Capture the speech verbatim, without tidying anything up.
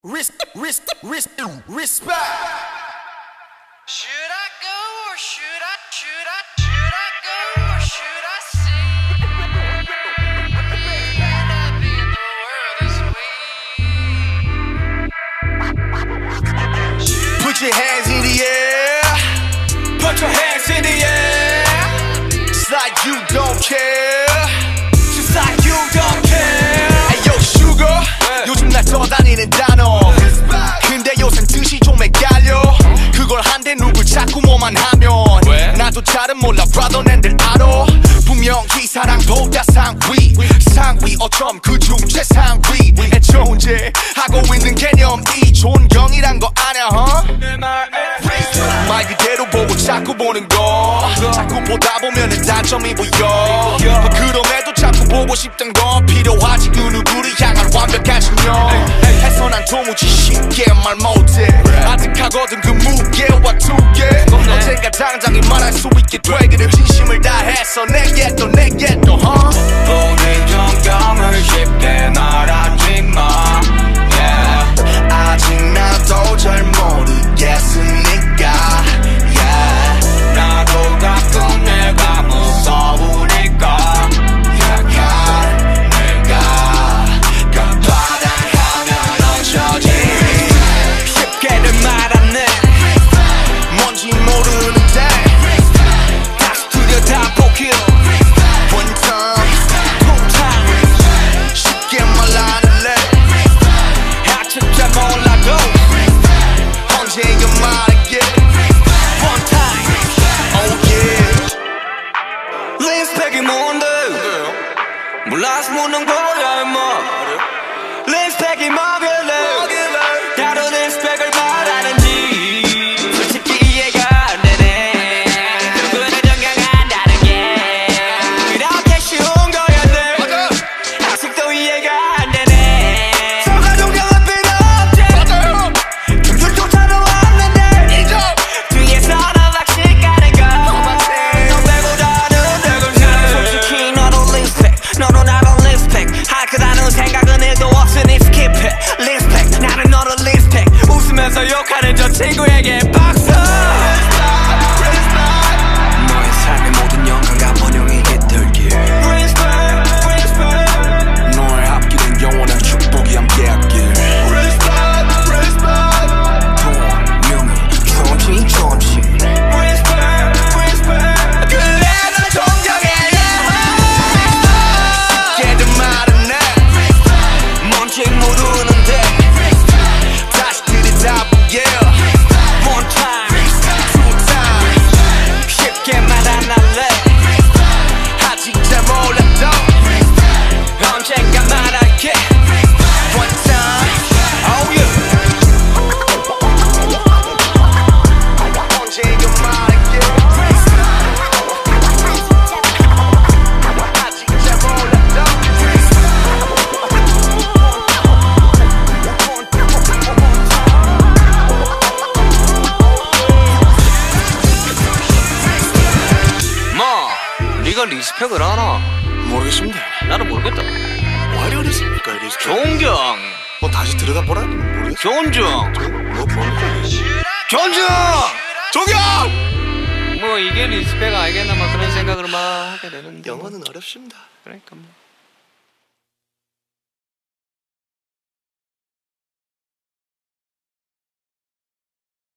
Respect, respect, respect, respect. Should I go or should I, should I, should I go or should I stay? End up in the world this way. Put your hands in the air. Put your hands in the air. Just like you don't care. Just like you don't care. Hey yo sugar, yeah. 요즘 날 떠다니는 단어. 근데 요새 뜻이 좀 헷갈려. 그걸 한대 누굴 자꾸 뭐만 하면 왜? 나도 잘은 몰라 brother 낸들 알아. 분명히 사랑보다 상위 상위 어쩜 그중 최상위 애초제 하고 있는 개념이 존경이란 거 아냐 huh? 말 그대로 보고 자꾸 보는 거 자꾸 보다 보면은 단점이 보여 그럼에도 자꾸 보고 싶던 건 필요하지 그 누구를 향한 완벽한 신념 해서 난 도무지 쉽게 말 못해 아득하거든 그 무게와 두개 언젠가 당장에 말할 수 있게 돼 그래 진심을 다해서 내게 또 내게 또 huh? 모든 정경을 쉽게 말하지 마 yeah. 아직 나도 잘 모르겠으니까 yeah. 나도 가끔 내가 무서우니까 약한 내가 가바당하면 넘쳐지 쉽게는 말 안 해 뭔지 모르는데 다시 들여다보길 One time, two time 쉽게 말 안 할래 아직 잘 몰라도 언젠가 말할게 One time Oh yeah 린스펙이 뭔데 몰라서 묻는 거야 임마 린스펙이 뭐길래 다른 린스펙을 말하는지 솔직히 이해가 안 되네 누구를 존경한다는 게 그렇게 쉬운 거였네 아직도 이해가 안 되네 서가 존경은 필요 없지 등줄조차도 없는데 인정 뒤에서는 박식 가는 거너 빼고 다른 대금새 솔직히 너도 린스펙 너도 나도 린스펙 할 거라는 생각은 일도 없으니 스킵해 린스펙 나는 너를 린스펙 웃으면서 욕하는 저 친구에게 박수 너의 삶의 모든 영광과 번영이 깃들길 린스펙 린스펙 너의 앞길은 영원한 축복이 함께하길 Respect, respect 돈, 명예, 존칭, 존칭 린스펙 린스펙 그래 널 존경해 걔들 말은 내 뭔지 모르는데 다시 들여다보게 One time, Two time 쉽게 말 안 할래 아직 잘 몰라도 언젠가 말할게 One time Oh yeah 언젠가 말할게 아직 잘 몰라도 마, 네가 리스펙을 알아? 모르겠습니다 나도 모르겠다 왜 이러십니까 이리스 존경 뭐 다시 들여다보라 모르겠어 존중 뭐 뭡니까 존중 존경 뭐 이게 리스펙 알겠나 막 그런 생각을 막 하게 되는데 영어는 어렵습니다 그러니까 뭐